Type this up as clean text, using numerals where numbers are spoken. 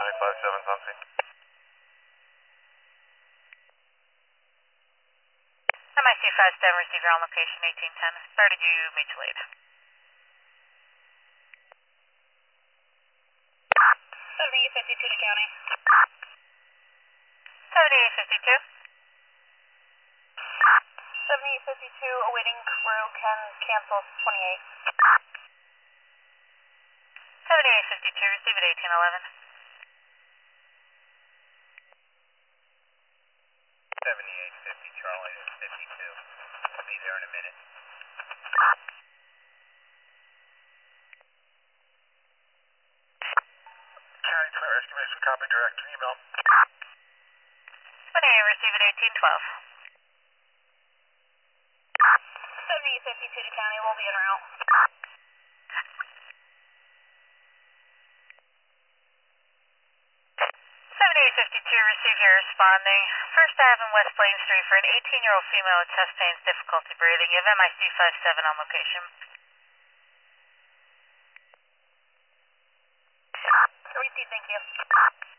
95.7 something. MIC 57, receiver on location 1810. Started you mutual aid. 7852 to county. 7852. 7852 awaiting crew can cancel 28. 7852, receive at 1811. 7850 Charlie is 52. I'll be there in a minute. County Clear estimation copy direct email. 28, receive at 1812. 7852 to county, we'll be en route. 7852, receive your responding. First Ave and West Plain Street for an 18-year-old female with chest pains, difficulty breathing. You have MIC 57 on location. Receive, thank you.